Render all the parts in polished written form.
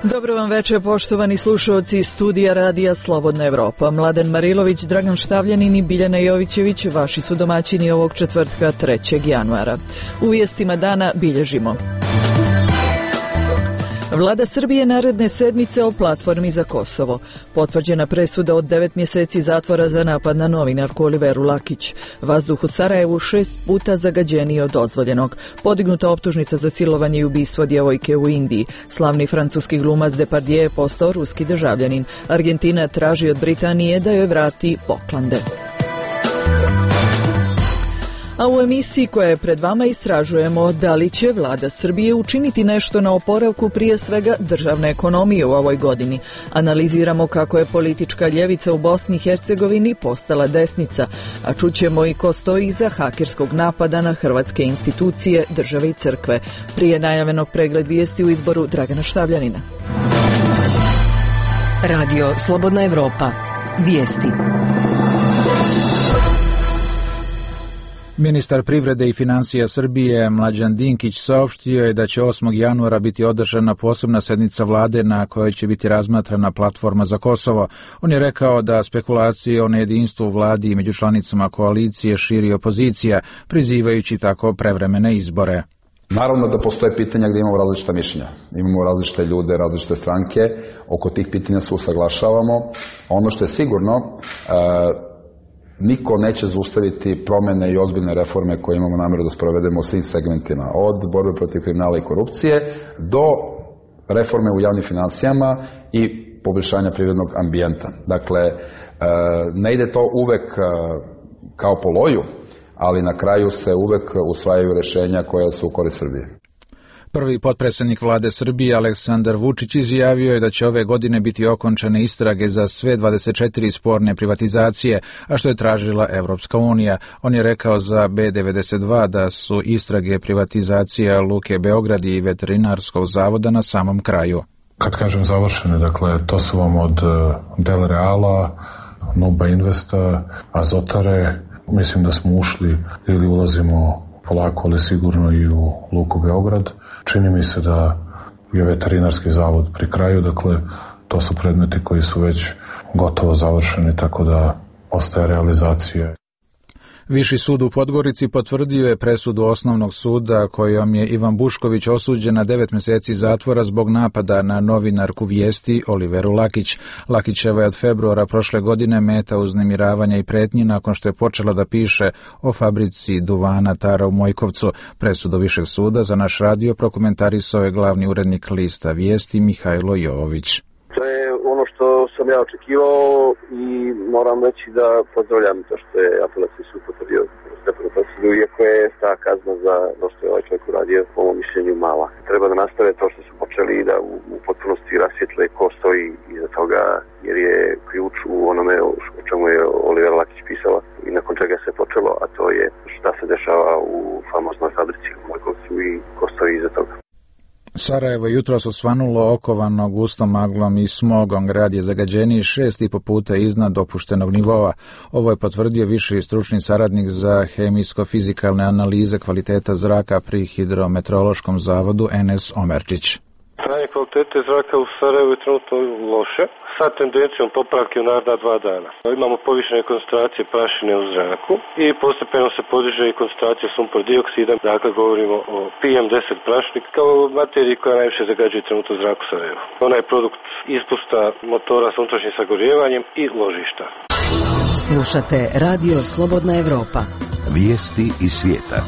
Dobro vam večer, poštovani slušalci iz studija Radija Slobodna Evropa. Mladen Marilović, Dragan Štavljanin i Biljana Jovićević vaši su domaćini ovog četvrtka 3. januara. U vijestima dana bilježimo: Vlada Srbije naredne sedmice o platformi za Kosovo. Potvrđena presuda od 9 mjeseci zatvora za napad na novinarku Oliveru Lakić. Vazduh u Sarajevu 6 puta zagađeniji od dozvoljenog. Podignuta optužnica za silovanje i ubistvo djevojke u Indiji. Slavni francuski glumac Depardieu je postao ruski državljanin. Argentina traži od Britanije da joj vrati Foklande. A u emisiji koja je pred vama istražujemo da li će Vlada Srbije učiniti nešto na oporavku prije svega državne ekonomije u ovoj godini. Analiziramo kako je politička ljevica u Bosni i Hercegovini postala desnica, a čućemo i ko stoji iza hakerskog napada na hrvatske institucije, države i crkve. Prije najavljenog pregled vijesti u izboru Dragana Štavljanina. Radio Slobodna Evropa. Vijesti. Ministar privrede i financija Srbije Mlađan Dinkić saopštio je da će 8. januara biti održana posebna sednica vlade na kojoj će biti razmatrana platforma za Kosovo. On je rekao da spekulacije o nejedinstvu u vladi i među članicama koalicije širi opozicija, prizivajući tako prevremene izbore. Naravno da postoje pitanja gdje imamo različita mišljenja. Imamo različite ljude, različite stranke, oko tih pitanja se usaglašavamo. Ono što je sigurno, niko neće zaustaviti promjene i ozbiljne reforme koje imamo namjeru da sprovedemo u svim segmentima, od borbe protiv kriminala i korupcije do reforme u javnim financijama i poboljšanja privrednog ambijenta. Dakle, ne ide to uvek kao po loju, ali na kraju se uvek usvajaju rješenja koja su u korist Srbije. Prvi potpredsjednik vlade Srbije Aleksandar Vučić izjavio je da će ove godine biti okončane istrage za sve 24 sporne privatizacije, a što je tražila Evropska unija. On je rekao za B92 da su istrage privatizacija Luke Beograd i Veterinarskog zavoda na samom kraju. Kad kažem završene, dakle, to su vam od Del Reala, Nuba Investa, Azotare. Mislim da smo ušli ili ulazimo polako, ali sigurno i u Luku Beograd. Čini mi se da je Veterinarski zavod pri kraju, dakle to su predmeti koji su već gotovo završeni, tako da ostaje realizacija. Viši sud u Podgorici potvrdio je presudu osnovnog suda kojom je Ivan Bušković osuđen na 9 mjeseci zatvora zbog napada na novinarku Vijesti Oliveru Lakić. Lakićeva je od februara prošle godine meta uznemiravanja i pretnji nakon što je počela da piše o fabrici duvana Tara u Mojkovcu. Presudu Višeg suda za naš radio prokomentarisao je glavni urednik lista Vijesti Mihajlo Jovović. To je ono što sam ja očekivao i moram reći da pozdravljam to što je apelacijski sud potvrdio stepenu presudu, iako je ta kazna za ono što je ovaj čovjek uradio po mom mišljenju mala. Treba da nastave to što su počeli i da u potpunosti rasvjetle ko stoji iza toga, jer je ključ u onome o čemu je Olivera Lakić pisala i nakon čega se počelo, a to je šta se dešava u famoznoj fabrici u Mojkovcu i ko stoji iza toga. Sarajevo jutros osvanulo okovano gustom maglom i smogom. Grad je zagađeniji 6,5 puta iznad dopuštenog nivoa. Ovo je potvrdio viši stručni saradnik za hemijsko-fizikalne analize kvaliteta zraka pri Hidrometeorološkom zavodu Enes Omerčić. Stanje kvalitete zraka u Sarajevu je trenutno loše, sa tendencijom popravke u naredna 2 dana. Imamo povišene koncentracije prašine u zraku i postepeno se podiže i koncentracija sumpor dioksida. Dakle, govorimo o PM10 prašnik kao materiji koja najviše zagađuje trenutno zrak u Sarajevu. Ona je produkt ispusta motora s unutrašnjim sagorijevanjem i ložišta. Slušate Radio Slobodna Evropa. Vijesti iz svijeta.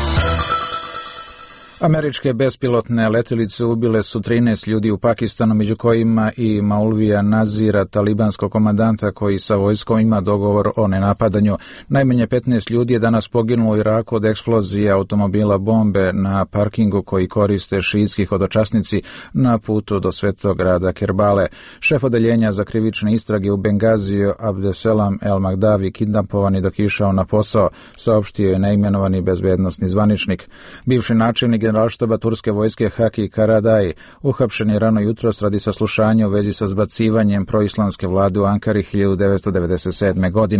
Američke bespilotne letjelice ubile su 13 ljudi u Pakistanu, među kojima i Maulvija Nazira, talibanskog komandanta koji sa vojskom ima dogovor o nenapadanju. Najmanje 15 ljudi je danas poginulo u Iraku od eksplozije automobila bombe na parkingu koji koriste šiitski hodočasnici na putu do svetog grada Kerbale. Šef odeljenja za krivične istrage u Bengaziju Abdeselam El Magdavi, kidnapovani dok je išao na posao, saopštio je neimenovani bezbednosni zvaničnik. Bivši načelnik generalštaba turske vojske Haki Karadaj uhapšen je rano jutros radi saslušanja u vezi sa zbacivanjem proislamske vlade u Ankari 1997. godine.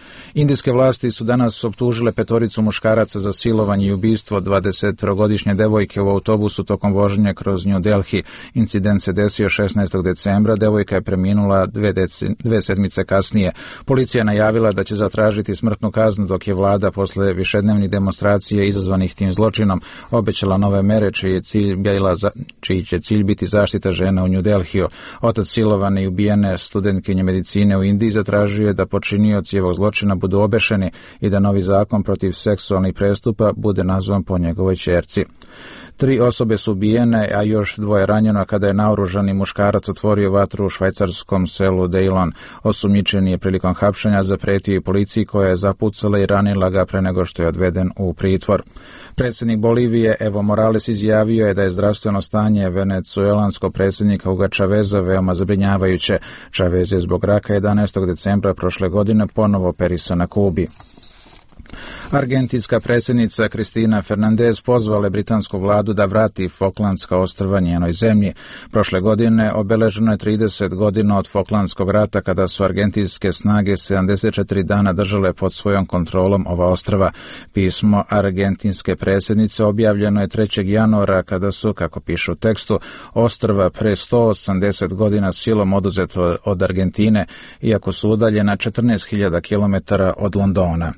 Indijske vlasti su danas optužile 5 muškaraca za silovanje i ubistvo 20-godišnje devojke u autobusu tokom vožnje kroz New Delhi. Incident se desio 16. decembra, devojka je preminula 2 sedmice kasnije. Policija je najavila da će zatražiti smrtnu kaznu, dok je vlada posle višednevnih demonstracija izazvanih tim zločinom obećala nove mere čiji će cilj biti zaštita žena u New Delhiju. Otac silovane i ubijene studentkinje medicine u Indiji zatražio je da počinioci ovog zločina budu obešeni i da novi zakon protiv seksualnih prestupa bude nazvan po njegovoj ćerci. 3 osobe su ubijene, a još 2 ranjeno kada je naoružani muškarac otvorio vatru u švajcarskom selu Deilon. Osumnjičeni je prilikom hapšenja zapretio i policiji koja je zapucala i ranila ga pre nego što je odveden u pritvor. Predsjednik Bolivije Evo Morales izjavio je da je zdravstveno stanje venecuelanskog predsjednika Huga Chaveza veoma zabrinjavajuće. Chavez je zbog raka 11. decembra prošle godine ponovo operisan na Kubi. Argentinska predsjednica Cristina Fernandez pozvala britansku vladu da vrati Falklandska ostrva njenoj zemlji. Prošle godine obeleženo je 30 godina od Falklandskog rata, kada su argentinske snage 74 dana držale pod svojom kontrolom ova ostrva. Pismo argentinske predsjednice objavljeno je 3. januara, kada su, kako piše u tekstu, ostrva pre 180 godina silom oduzeto od Argentine, iako su udaljena 14.000 km od Londona.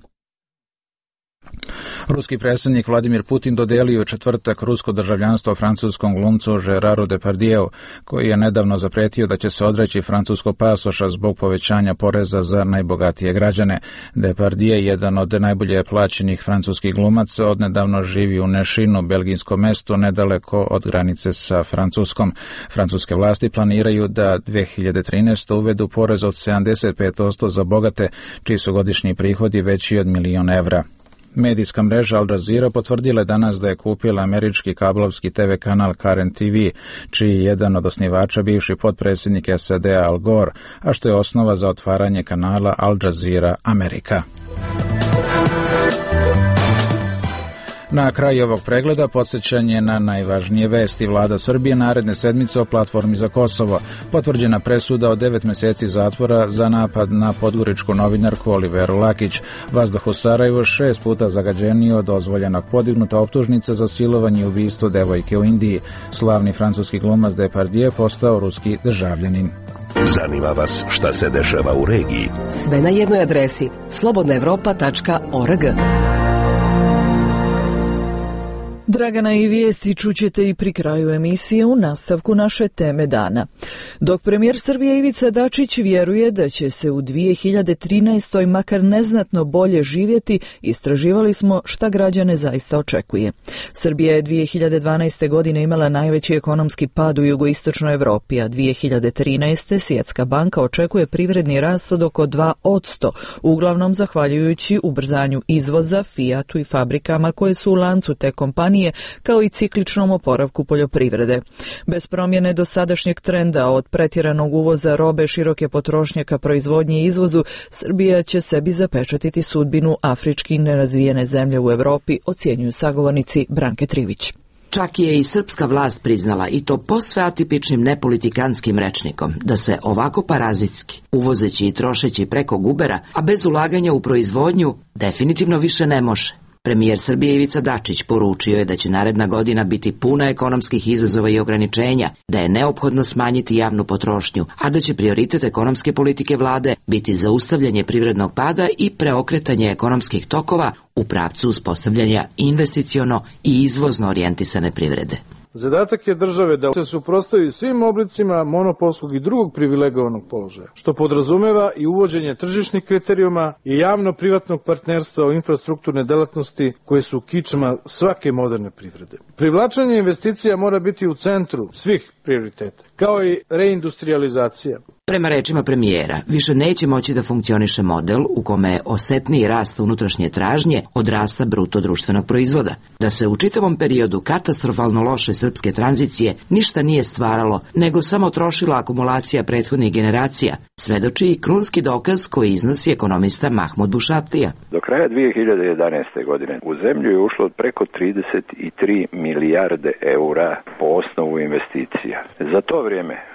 Ruski predsjednik Vladimir Putin dodelio u četvrtak rusko državljanstvo francuskom glumcu Gérardu Depardieu, koji je nedavno zapretio da će se odreći francuskog pasoša zbog povećanja poreza za najbogatije građane. Depardieu, jedan od najbolje plaćenih francuskih glumaca, odnedavno živi u Nešinu, belgijskom mestu nedaleko od granice sa Francuskom. Francuske vlasti planiraju da 2013. uvedu porez od 75% za bogate, čiji su godišnji prihodi veći od 1.000.000 evra. Medijska mreža Al Jazeera potvrdila je danas da je kupila američki kablovski TV kanal Current TV, čiji je jedan od osnivača bivši potpredsjednik SAD-a Al Gore, a što je osnova za otvaranje kanala Al Jazeera Amerika. Na kraju ovog pregleda podsjećanje na najvažnije vesti. Vlada Srbije naredne sedmice o platformi za Kosovo. Potvrđena presuda od 9 mjeseci zatvora za napad na podgoričku novinarku Oliveru Lakić. Vazduh u Sarajevu 6 puta zagađeniji od dozvoljenog, podignuta optužnica za silovanje i ubistvo devojke u Indiji. Slavni francuski glumac Depardieu postao ruski državljanin. Zanima vas šta se dešava u regiji? Sve na jednoj adresi slobodnaevropa.org. Dragana i vijesti čućete i pri kraju emisije u nastavku naše teme dana. Dok premijer Srbije Ivica Dačić vjeruje da će se u 2013. makar neznatno bolje živjeti, istraživali smo šta građane zaista očekuje. Srbija je 2012. godine imala najveći ekonomski pad u jugoistočnoj Evropi, a 2013. Svjetska banka očekuje privredni rast od oko 2%, uglavnom zahvaljujući ubrzanju izvoza, Fiatu i fabrikama koje su u lancu te kompanije, kao i cikličnom oporavku poljoprivrede. Bez promjene dosadašnjeg trenda od pretjeranog uvoza robe široke potrošnje ka proizvodnji i izvozu, Srbija će sebi zapečatiti sudbinu afrički nerazvijene zemlje u Evropi, ocjenjuju sagovornici Branke Trivić. Čak je i srpska vlast priznala, i to posve atipičnim nepolitikanskim rečnikom, da se ovako parazitski, uvozeći i trošeći preko gubera, a bez ulaganja u proizvodnju, definitivno više ne može. Premijer Srbije Ivica Dačić poručio je da će naredna godina biti puna ekonomskih izazova i ograničenja, da je neophodno smanjiti javnu potrošnju, a da će prioritet ekonomske politike vlade biti zaustavljanje privrednog pada i preokretanje ekonomskih tokova u pravcu uspostavljanja investiciono i izvozno orijentisane privrede. Zadatak je države da se suprotstavi svim oblicima monopolskog i drugog privilegovanog položaja, što podrazumeva i uvođenje tržišnih kriterijuma i javno-privatnog partnerstva u infrastrukturne delatnosti koje su kičma svake moderne privrede. Privlačenje investicija mora biti u centru svih prioriteta, kao i reindustrializacija. Prema rečima premijera, više neće moći da funkcioniše model u kome je osetniji rast unutrašnje tražnje od rasta bruto društvenog proizvoda. Da se u čitavom periodu katastrofalno loše srpske tranzicije ništa nije stvaralo, nego samo trošila akumulacija prethodnih generacija, svedoči i krunski dokaz koji iznosi ekonomista Mahmud Bušatlija. Do kraja 2011. godine u zemlju je ušlo preko 33 milijarde eura po osnovu investicija. Za to vrijeme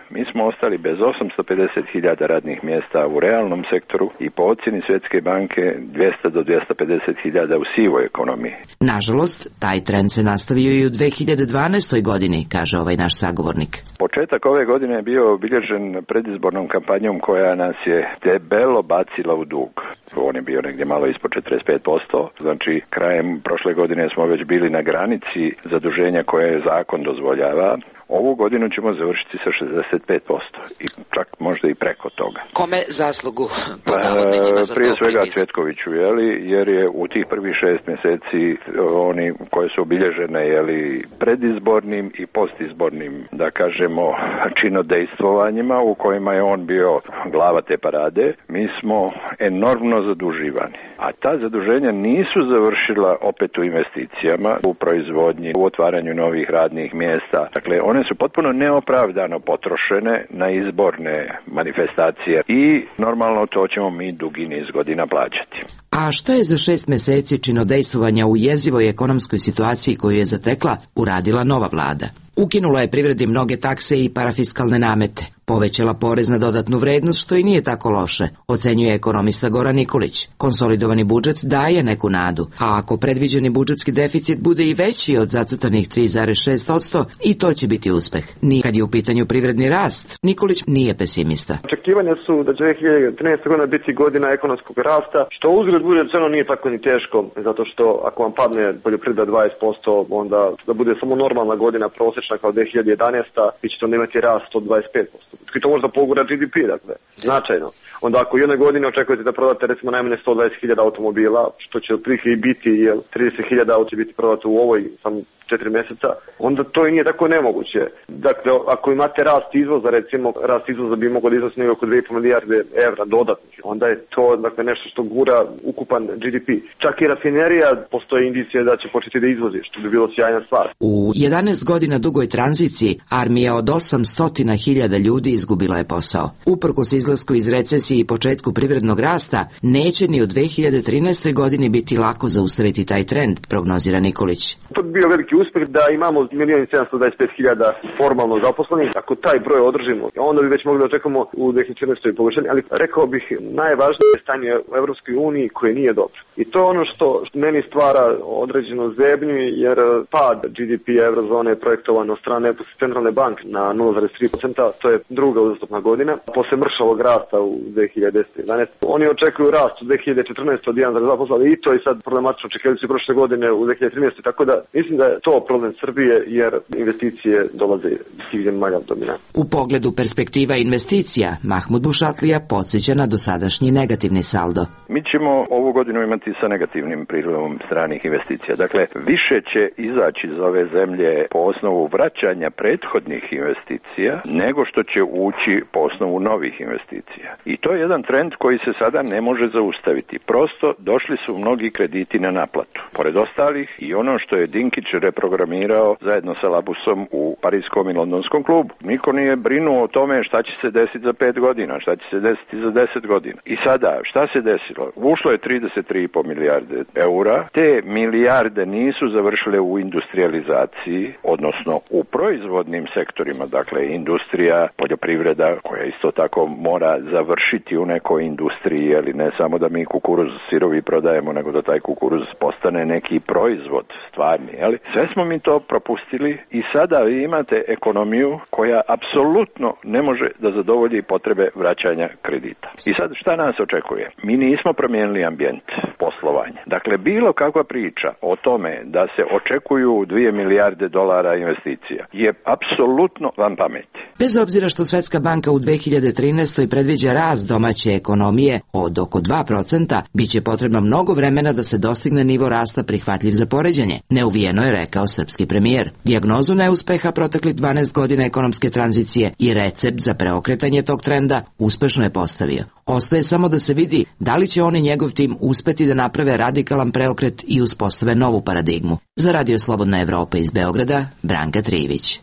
mi smo ostali bez 850.000 radnih mjesta u realnom sektoru i po ocjeni Svjetske banke 200 do 250.000 u sivoj ekonomiji. Nažalost, taj trend se nastavio i u 2012. godini, kaže ovaj naš sagovornik. Početak ove godine je bio obilježen predizbornom kampanjom koja nas je debelo bacila u dug. On je bio negdje malo ispod 45%, znači krajem prošle godine smo već bili na granici zaduženja koje zakon dozvoljava. Ovu godinu ćemo završiti sa 65% i čak možda i preko toga. Kome zaslugu pod navodnicima za prije to svega pripisuju? Cvetkoviću, jer je u tih prvih 6 mjeseci oni koje su obilježene predizbornim i postizbornim, da kažemo, činodejstvovanjima u kojima je on bio glava te parade, mi smo enormno zaduživani. A ta zaduženja nisu završila opet u investicijama, u proizvodnji, u otvaranju novih radnih mjesta. Dakle, one su potpuno neopravdano potrošene na izborne manifestacije i normalno to ćemo mi dugi niz godina plaćati. A šta je za 6 mjeseci činodejstvovanja u jezivoj ekonomskoj situaciji koju je zatekla uradila nova vlada? Ukinula je privredi mnoge takse i parafiskalne namete, povećala porez na dodatnu vrednost, što i nije tako loše, ocenjuje ekonomista Goran Nikolić. Konsolidovani budžet daje neku nadu, a ako predviđeni budžetski deficit bude i veći od zacrtanih 3,6%, i to će biti uspeh. Nikad je u pitanju privredni rast, Nikolić nije pesimista. Očekivanja su da će 2013. godina biti godina ekonomskog rasta, što uzgled bude rečeno nije tako ni teško, zato što ako vam padne poljoprivreda 20%, onda da bude samo normalna godina prosječna kao 2011. vi ćete onda imati rast od 25%. I to možda pogura GDP, dakle, značajno. Onda ako u jednoj godini očekujete da prodate recimo najmanje 120.000 automobila, što će otprilike i biti, jer 30.000 auto će biti prodato u ovoj samo 4 mjeseca, onda to i nije tako nemoguće. Dakle, ako imate rast izvoza, recimo, rast izvoza bi mogao da iznosi nego oko 2,5 milijarde evra dodatnih, onda je to dakle, nešto što gura ukupan GDP. Čak i rafinerija postoje indicije da će početi da izvozi, što bi bilo sjajna stvar. U 11 godina dugoj tranziciji, armija od 800.000 ljudi izgubila je posao. Uprkos izlasku iz recesije i početku privrednog rasta, neće ni u 2013. godini biti lako zaustaviti taj trend, prognozira Nikolić. To bi bio veliki uspjeh da imamo 1.725.000 formalno zaposlenih. Ako taj broj održimo, onda bi već mogli da očekamo u 2014. poboljšanje, ali rekao bih najvažnije stanje u Evropskoj uniji koje nije dobro. I to je ono što meni stvara određeno zebnju, jer pad GDP eurozone je projektovan od strane centralne banke na 0,3%, to je druga uzastopna godina. Posle mršavog rasta u 2010-2011. Oni očekuju rast u 2014. od 1,2%, ali i to je sad problematično, očekivali su prošle godine u 2013. Tako da mislim da je to problem Srbije, jer investicije dolaze iz tih zemalja dominantno. U pogledu perspektiva investicija, Mahmud Bušatlija podsjeća na dosadašnji negativni saldo. Mi ćemo ovu godinu imati sa negativnim prilivom stranih investicija. Dakle, više će izaći iz ove zemlje po osnovu vraćanja prethodnih investicija nego što će ući po osnovu novih investicija. I to je jedan trend koji se sada ne može zaustaviti. Prosto došli su mnogi krediti na naplatu. Pored ostalih i ono što je Dinkić reprogramirao zajedno sa Labusom u Parijskom i Londonskom klubu. Niko nije brinuo o tome šta će se desiti za 5 godina, šta će se desiti za 10 godina. I sada, šta se desilo? Ušlo je 33,5 milijarde eura. Te milijarde nisu završile u industrializaciji, odnosno u proizvodnim sektorima, dakle industrija, poljoprivreda, koja isto tako mora završiti u nekoj industriji, ali ne samo da mi kukuruz sirovi prodajemo, nego da taj kukuruz postane neki proizvod stvarni. Sve smo mi to propustili i sada vi imate ekonomiju koja apsolutno ne može da zadovolji potrebe vraćanja kredita. I sad šta nas očekuje? Mi nismo promijenili ambijent poslovanja. Dakle, bilo kakva priča o tome da se očekuju 2 milijarde dolara investicija je apsolutno van pameti. Bez obzira što Svetska banka u 2013. predviđa rast domaće ekonomije od oko 2%, bit će potrebno mnogo vremena da se dostigne nivo rasta prihvatljiv za poređenje. Neuvijeno je rekao srpski premijer. Dijagnozu neuspeha proteklih 12 godina ekonomske tranzicije i recept za preokretanje tog trenda uspešno je postavio. Ostaje samo da se vidi da li će on i njegov tim uspeti da naprave radikalan preokret i uspostave novu paradigmu. Za Radio Slobodna Evropa iz Beograda, Branka Trijević.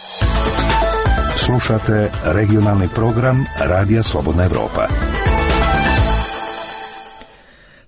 Slušate regionalni program Radija Slobodna Evropa.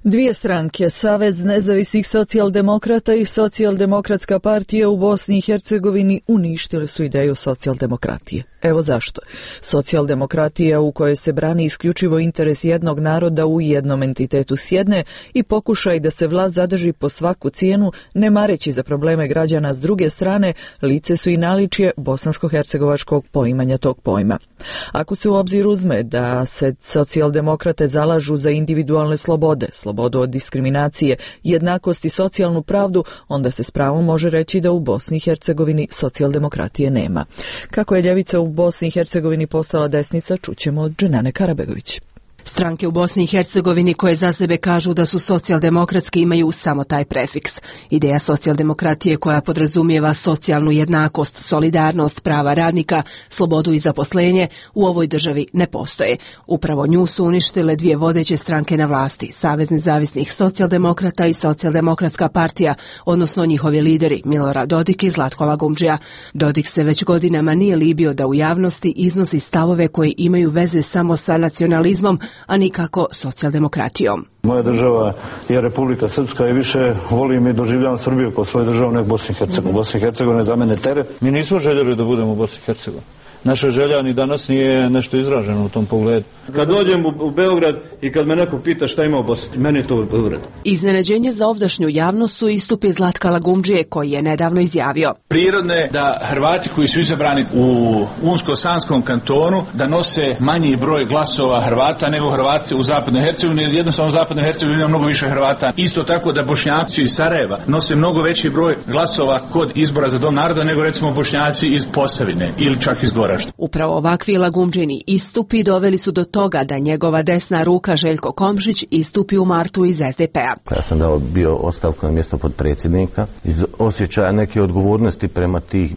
Dvije stranke, Savez nezavisnih socijaldemokrata i Socijaldemokratska partija u Bosni i Hercegovini uništile su ideju socijaldemokratije. Evo zašto. Socijaldemokratija u kojoj se brani isključivo interes jednog naroda u jednom entitetu s jedne i pokušaj da se vlast zadrži po svaku cijenu, ne mareći za probleme građana s druge strane, lice su i naličje bosansko-hercegovačkog poimanja tog pojma. Ako se u obzir uzme da se socijaldemokrate zalažu za individualne slobode, slobodu od diskriminacije, jednakost i socijalnu pravdu, onda se s pravom može reći da u Bosni i Hercegovini socijaldemokratije nema. Kako je ljevica u Bosni i Hercegovini postala desnica, čućemo od Dženane Karabegović. Stranke u Bosni i Hercegovini koje za sebe kažu da su socijaldemokratski imaju samo taj prefiks. Ideja socijaldemokratije koja podrazumijeva socijalnu jednakost, solidarnost, prava radnika, slobodu i zaposlenje u ovoj državi ne postoje. Upravo nju su uništile dvije vodeće stranke na vlasti, Savez nezavisnih socijaldemokrata i Socijaldemokratska partija, odnosno njihovi lideri Milorad Dodik i Zlatko Lagumdžija. Dodik se već godinama nije libio da u javnosti iznosi stavove koji imaju veze samo sa nacionalizmom, a nikako socijaldemokratijom. Moja država je Republika Srpska i više volim i doživljavam Srbiju kao svoju državu nego Bosnu i Hercegovinu. Bosna i Hercegovina je za mene teret. Mi nismo željeli da budemo u Bosni i Hercegovini. Naša želja ni danas nije nešto izraženo u tom pogledu. Kad dođem u Beograd i kad me neko pita šta ima u Bosni, meni je to u Beograd. Iznenađenje za ovdašnju javnost su istupi Zlatka Lagumdžije koji je nedavno izjavio. Prirodno je da Hrvati koji su izabrani u Unsko-Sanskom kantonu da nose manji broj glasova Hrvata nego Hrvati u Zapadnoj Hercegovini, jer jednostavno u Zapadnoj Hercegovini ima mnogo više Hrvata. Isto tako da Bošnjaci iz Sarajeva nose mnogo veći broj glasova kod izbora za Dom naroda nego recimo Bošnjaci iz Posavine ili čak iz Gora. Upravo ovakvi Lagumdžini istupi doveli su do toga da njegova desna ruka Željko Komšić istupi u martu iz SDP-a. Ja sam bio ostavku na mjesto potpredsjednika iz osjećaja neke odgovornosti prema tih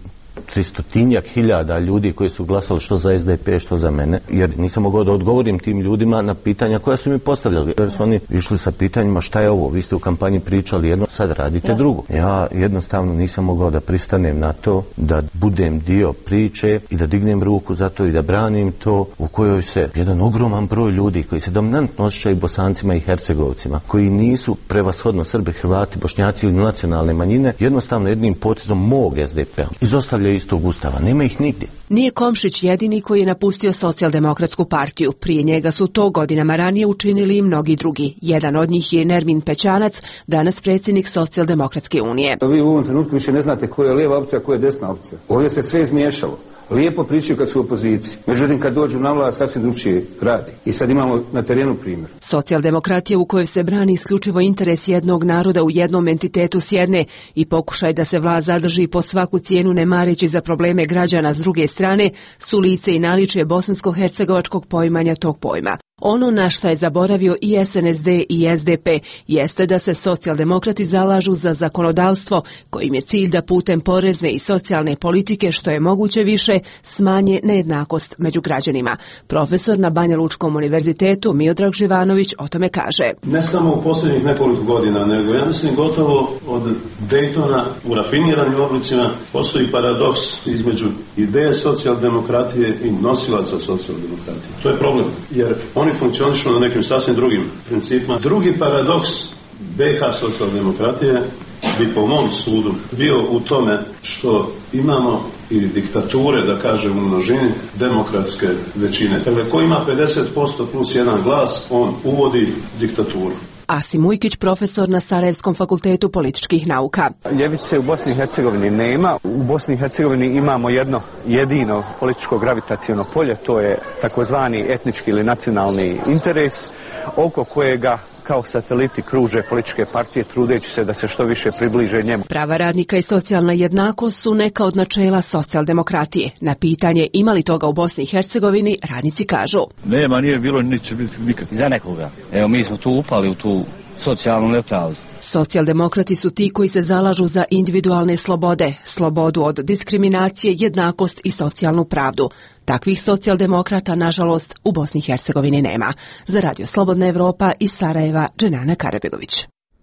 300.000 ljudi koji su glasali što za SDP, što za mene, jer nisam mogao da odgovorim tim ljudima na pitanja koja su mi postavljali. Jer su oni išli sa pitanjima šta je ovo, vi ste u kampanji pričali jedno, sad radite drugo. Ja jednostavno nisam mogao da pristanem na to, da budem dio priče i da dignem ruku za to i da branim to u kojoj se jedan ogroman broj ljudi koji se dominantno osjećaju Bosancima i Hercegovcima, koji nisu prevashodno Srbi, Hrvati, Bošnjaci ili nacionalne manjine, jednostavno jednim potezom mog SDP-a izostavljaju iz tog ustava. Nema ih nigdje. Nije Komšić jedini koji je napustio Socijaldemokratsku partiju. Prije njega su to godinama ranije učinili i mnogi drugi. Jedan od njih je Nermin Pećanac, danas predsjednik Socijaldemokratske unije. Vi u ovom trenutku više ne znate koja je lijeva opcija, koja je desna opcija. Ovdje se sve izmiješalo. Lijepo pričaju kad su u opoziciji. Međutim, kad dođu na vlast, sasvim drugčije radi. I sad imamo na terenu primjer. Socijaldemokratija u kojoj se brani isključivo interes jednog naroda u jednom entitetu s jedne i pokušaj da se vlast zadrži po svaku cijenu ne mareći za probleme građana s druge strane su lice i naličje bosansko-hercegovačkog poimanja tog pojma. Ono na šta je zaboravio i SNSD i SDP jeste da se socijaldemokrati zalažu za zakonodavstvo kojim je cilj da putem porezne i socijalne politike što je moguće više smanje nejednakost među građanima. Profesor na Banja Lučkom univerzitetu Miodrag Živanović o tome kaže. Ne samo u posljednjih nekoliko godina, nego ja mislim gotovo od Daytona u rafiniranim oblicima postoji paradoks između ideje socijaldemokratije i nosilaca socijaldemokratije. To je problem, jer oni funkcionišu na nekim sasvim drugim principima. Drugi paradoks BiH socijaldemokratije bi po mom sudu bio u tome što imamo i diktature, da kažem u množini, demokratske većine. Dakle, ko ima 50% plus jedan glas, on uvodi diktaturu. Asim Ujkić, profesor na Sarajevskom fakultetu političkih nauka. Ljevice u Bosni i Hercegovini nema. U Bosni i Hercegovini imamo jedno jedino političko gravitaciono polje, to je takozvani etnički ili nacionalni interes, oko kojega kao sateliti kruže političke partije trudeći se da se što više približe njemu. Prava radnika i socijalna jednakost su neka od načela socijaldemokratije. Na pitanje ima li toga u Bosni i Hercegovini, radnici kažu. Nema, nije bilo, neće biti nikad. Za nekoga. Evo, mi smo tu upali u tu socijalnu nepravdu. Socijaldemokrati su ti koji se zalažu za individualne slobode, slobodu od diskriminacije, jednakost i socijalnu pravdu. Takvih socijaldemokrata, nažalost, u Bosni i Hercegovini nema. Za Radio Slobodna Evropa iz Sarajeva, Dženana Karabegović.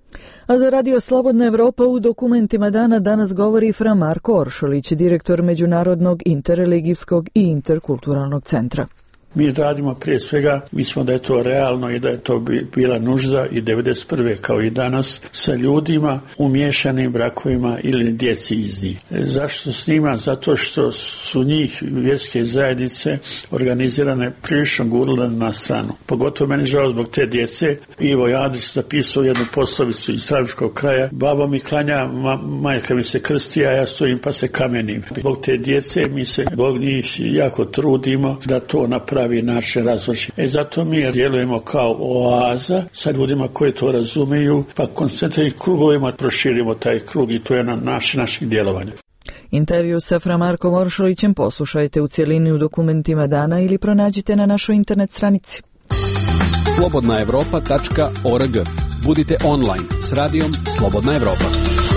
A za Radio Slobodna Evropa u dokumentima dana danas govori Fra Marko Oršolić, direktor Međunarodnog interreligijskog i interkulturalnog centra. Mi radimo prije svega, mislimo da je to realno i da je to bila nužda i 91. kao i danas sa ljudima u miješanim brakovima ili djeci iz njih. Zašto s njima? Zato što su njih vjerske zajednice organizirane prilično gurale na stranu. Pogotovo meni žao zbog te djece. Ivo Jadić zapisao jednu poslovicu iz Slaviškog kraja. Babo mi klanja, majka mi se krsti, a ja stojim pa se kamenim. Zbog te djece mi se zbog njih jako trudimo da to na pravi način razvrši. Zato mi djelujemo kao oaza sa ljudima koji to razumiju, pa koncentriranim krugovima proširimo taj krug i to je na naših djelovanja. Intervju sa Fra Markom Oršolićem poslušajte u cjelini u dokumentima dana ili pronađite na našoj internet stranici. slobodnaevropa.org. Budite online s radijom Slobodna Evropa.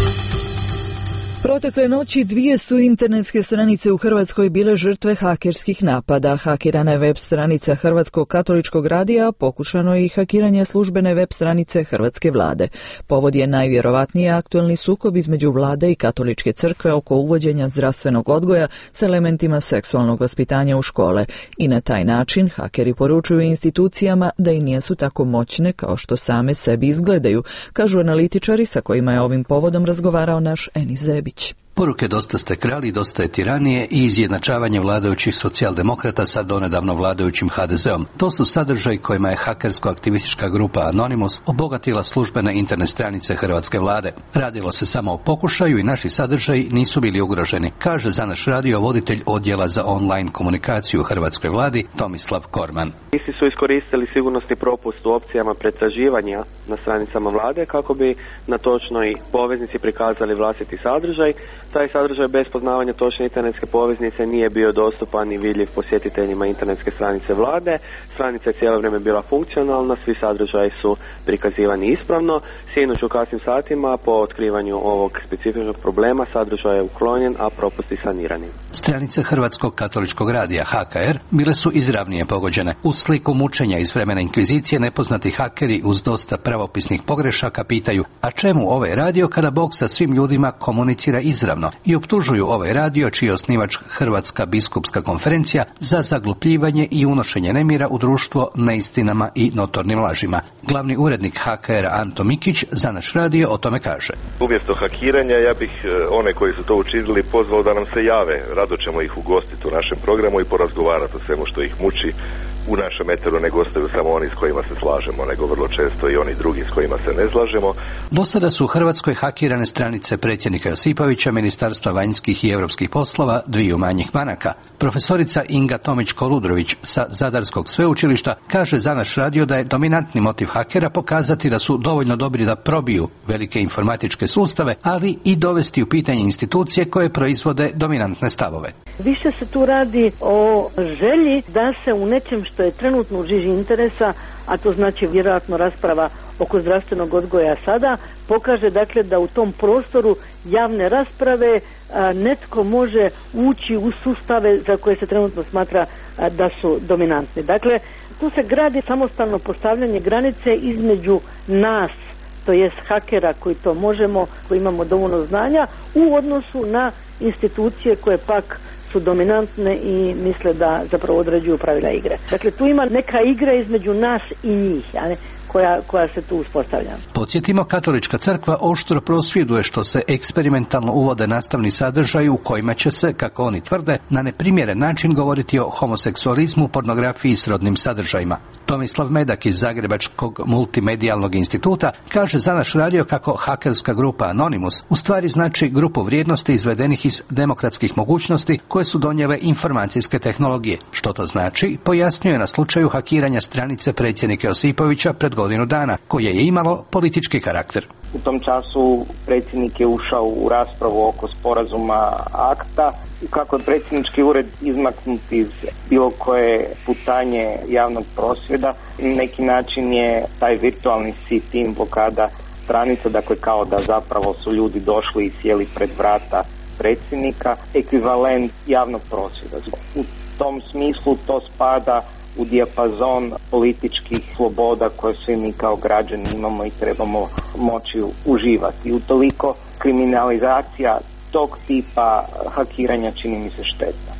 Protekle noći 2 su internetske stranice u Hrvatskoj bile žrtve hakerskih napada. Hakirana je web stranica Hrvatskog katoličkog radija, pokušano je i hakiranje službene web stranice Hrvatske vlade. Povod je najvjerovatnije aktualni sukob između vlade i katoličke crkve oko uvođenja zdravstvenog odgoja s elementima seksualnog vaspitanja u škole. I na taj način hakeri poručuju institucijama da i nisu tako moćne kao što same sebi izgledaju, kažu analitičari sa kojima je ovim povodom razgovarao naš Enis Zebić. Poruke dosta ste krali, dosta je tiranije i izjednačavanje vladajućih socijaldemokrata sa donedavno vladajućim HDZ-om. To su sadržaji kojima je hakersko-aktivistička grupa Anonymous obogatila službene internet stranice Hrvatske vlade. Radilo se samo o pokušaju i naši sadržaji nisu bili ugroženi, kaže za naš radio voditelj odjela za online komunikaciju u Hrvatskoj vladi Tomislav Korman. Isti su iskoristili sigurnosni propust u opcijama pretraživanja na stranicama vlade kako bi na točnoj poveznici prikazali vlastiti sadržaj. Taj sadržaj bez poznavanja točne internetske poveznice nije bio dostupan i vidljiv posjetiteljima internetske stranice vlade. Stranica je cijelo vrijeme bila funkcionalna, svi sadržaji su prikazivani ispravno. Sinoć u kasnim satima po otkrivanju ovog specifičnog problema sadržaj je uklonjen, a propusti sanirani. Stranice Hrvatskog katoličkog radija HKR bile su izravnije pogođene. U sliku mučenja iz vremena inkvizicije nepoznati hakeri uz dosta pravopisnih pogrešaka pitaju: a čemu ovaj radio kada Bog sa svim ljudima komunicira izravno? I optužuju ovaj radio čiji je osnivač Hrvatska biskupska konferencija za zaglupljivanje i unošenje nemira u društvo neistinama i notornim lažima. Glavni urednik HKR-a Anto Mikić za naš radio o tome kaže: umjesto hakiranja ja bih one koji su to učinili pozvao da nam se jave. Rado ćemo ih ugostiti u našem programu i porazgovarati o svemu što ih muči. U našem eteru ne gostaju samo oni s kojima se slažemo, nego vrlo često i oni drugi s kojima se ne slažemo. Do sada su u Hrvatskoj hakirane stranice predsjednika Josipovića, Ministarstva vanjskih i europskih poslova, 2 manjih banaka. Profesorica Inga Tomić-Koludrović sa Zadarskog sveučilišta kaže za naš radio da je dominantni motiv hakera pokazati da su dovoljno dobri da probiju velike informatičke sustave, ali i dovesti u pitanje institucije koje proizvode dominantne stavove. Više se tu radi o želji da se u nečem što je trenutno u žiži interesa, a to znači vjerojatno rasprava oko zdravstvenog odgoja sada, pokaže dakle da u tom prostoru javne rasprave netko može ući u sustave za koje se trenutno smatra da su dominantni. Dakle, tu se gradi samostalno postavljanje granice između nas, to jest hakera koji to možemo, koji imamo dovoljno znanja, u odnosu na institucije koje pak su dominantne i misle da zapravo određuju pravila igre. Dakle, tu ima neka igra između nas i njih, a ne, koja se tu uspostavlja. Podsjetimo, katolička crkva oštro prosvjeduje što se eksperimentalno uvode nastavni sadržaji u kojima će se, kako oni tvrde, na neprimjeren način govoriti o homoseksualizmu, pornografiji i srodnim sadržajima. Tomislav Medak iz Zagrebačkog multimedijalnog instituta kaže za naš radio kako hakerska grupa Anonymous u stvari znači grupu vrijednosti izvedenih iz demokratskih mogućnosti koje su donijele informacijske tehnologije. Što to znači, pojasnjuje na slučaju hakiranja stranice predsjednika Josipovića pred godinu dana, koje je imalo politički karakter. U tom času predsjednik je ušao u raspravu oko sporazuma akta i kako je predsjednički ured izmaknut iz bilo koje putanje javnog prosvjeda, na neki način je taj virtualni sit-in blokada stranica, dakle kao da zapravo su ljudi došli i sjeli pred vrata predsjednika, ekvivalent javnog prosvjeda. U tom smislu to spada u dijapazon političkih sloboda koje svi mi kao građani imamo i trebamo moći uživati. Utoliko kriminalizacija tog tipa hakiranja čini mi se šteta.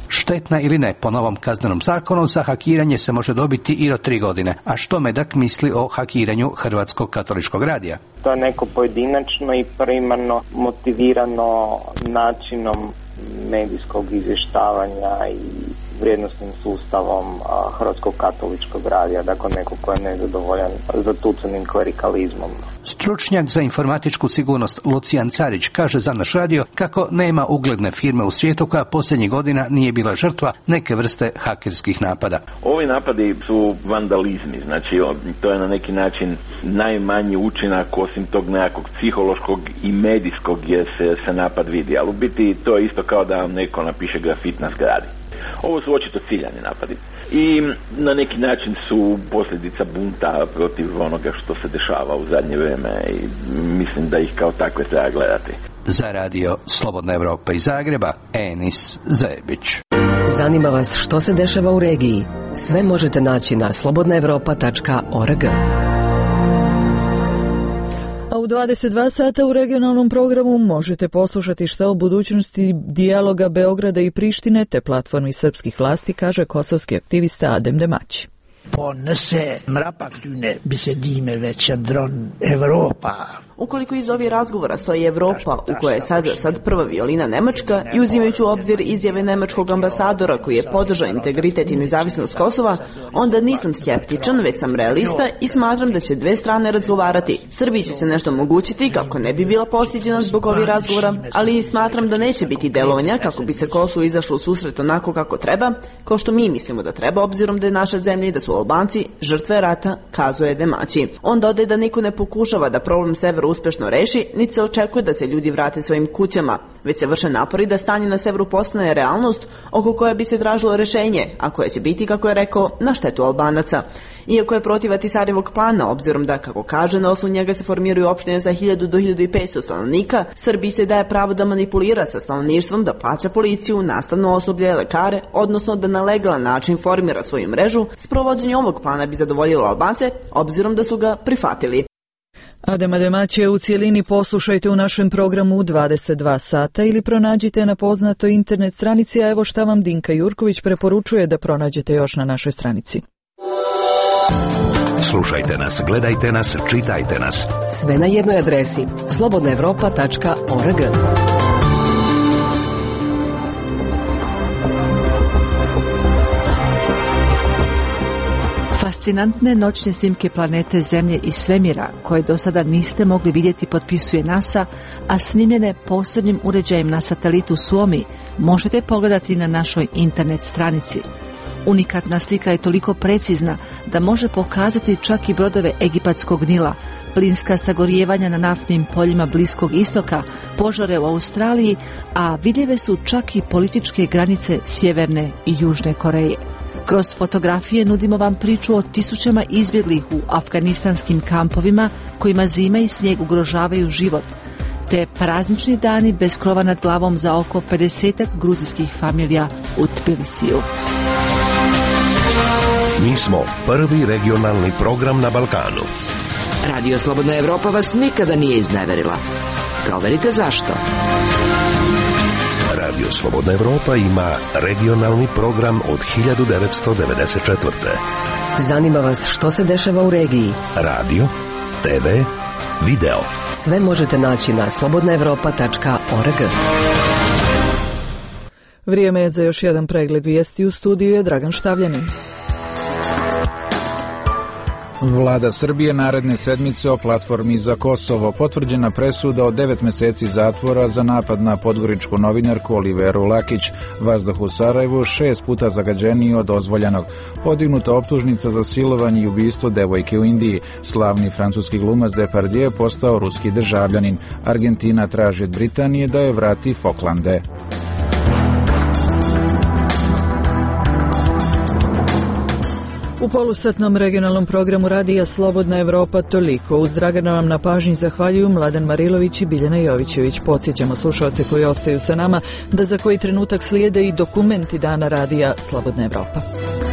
štetna ili ne. Po novom kaznenom zakonu za hakiranje se može dobiti i do 3 godine. A što Medak misli o hakiranju Hrvatskog katoličkog radija? To je neko pojedinačno i primarno motivirano načinom medijskog izvještavanja i vrijednosnim sustavom Hrvatskog katoličkog radija, dakle neko ko je nezadovoljan zatucanim klerikalizmom. Stručnjak za informatičku sigurnost Lucijan Carić kaže za naš radio kako nema ugledne firme u svijetu koja posljednjih godina nije bila žrtva neke vrste hakerskih napada. Ovi napadi su vandalizmi, znači to je na neki način najmanji učinak osim tog nekakvog psihološkog i medijskog gdje se napad vidi, ali u biti to je isto kao da vam neko napiše grafit na zgradi. Ovo su očito ciljani napadi i na neki način su posljedica bunta protiv onoga što se dešava u zadnje vrijeme i mislim da ih kao takve treba gledati. Za radio Slobodna Evropa iz Zagreba, Enis Zebić. Zanima vas što se dešava u regiji? Sve možete naći na slobodnaevropa.org. A u 22 sata u regionalnom programu možete poslušati šta o budućnosti dijaloga Beograda i Prištine te platformi srpskih vlasti, kaže kosovski aktivista Adem Demaći. Po nëse mrapaktune bi se dime već dron Evropa. Ukoliko iz ovih razgovora stoji Evropa, u kojoj je sad prva violina Nemačka, i uzimajući u obzir izjave nemačkog ambasadora koji je podržao integritet i nezavisnost Kosova, onda nisam skeptičan, već sam realista i smatram da će dve strane razgovarati. Srbiji će se nešto omogućiti kako ne bi bila pošteđena zbog ovih razgovora, ali smatram da neće biti delovanja kako bi se Kosovo izašlo u susret onako kako treba, kao što mi mislimo da treba, obzirom da je naša zemlja i da su Albanci žrtve rata, kazuje Demaći. On dodaje da niko ne pokušava da problem severa uspešno reši, niti se očekuje da se ljudi vrate svojim kućama, već se vrše napori da stanje na severu postane realnost oko koje bi se tražilo rešenje, a koje će biti, kako je rekao, na štetu Albanaca. Iako je protiv Ahtisarjevog plana, obzirom da, kako kaže, na osnovu njega se formiraju opštine za 1000 do 1500 stanovnika, Srbiji se daje pravo da manipulira sa stanovništvom, da plaća policiju, nastavno osoblje, lekare, odnosno da na legalan način formira svoju mrežu. Sprovođenje ovog plana bi zadovoljilo Albance, obzirom da su ga prihvatili. Adema Demaće u cijelini poslušajte u našem programu u 22 sata ili pronađite na poznatoj internet stranici, a evo šta vam Dinka Jurković preporučuje da pronađete još na našoj stranici. Slušajte nas, gledajte nas, čitajte nas. Sve na jednoj adresi slobodnaevropa.org. Fascinantne noćne snimke planete Zemlje i svemira, koje do sada niste mogli vidjeti, potpisuje NASA, a snimljene posebnim uređajem na satelitu Suomi možete pogledati na našoj internet stranici. Unikatna slika je toliko precizna da može pokazati čak i brodove egipatskog Nila, plinska sagorijevanja na naftnim poljima Bliskog istoka, požare u Australiji, a vidljive su čak i političke granice Sjeverne i Južne Koreje. Kroz fotografije nudimo vam priču o tisućama izbjeglih u afganistanskim kampovima kojima zima i snijeg ugrožavaju život, te praznični dani bez krova nad glavom za oko 50 gruzijskih familija u Tbilisiju. Mi smo prvi regionalni program na Balkanu. Radio Slobodna Evropa vas nikada nije izneverila. Proverite zašto. Radio Slobodna Evropa ima regionalni program od 1994. Zanima vas što se dešava u regiji? Radio, TV, video. Sve možete naći na slobodnaevropa.org. Vrijeme je za još jedan pregled vijesti. U studiju je Dragan Štavljanin. Vlada Srbije naredne sedmice o platformi za Kosovo. Potvrđena presuda od 9 mjeseci zatvora za napad na podgoričku novinarku Oliveru Lakić. Vazduh u Sarajevu 6 puta zagađeniji od dozvoljenog. Podignuta optužnica za silovanje i ubistvo devojke u Indiji. Slavni francuski glumac Depardieu postao ruski državljanin. Argentina traži od Britanije da je vrati Foklande. U polusatnom regionalnom programu radija Slobodna Evropa toliko. Uz Dragana vam na pažnji zahvaljuju Mladen Marilović i Biljana Jovićević. Podsjećamo slušalce koji ostaju sa nama da za koji trenutak slijede i dokumenti dana radija Slobodna Evropa.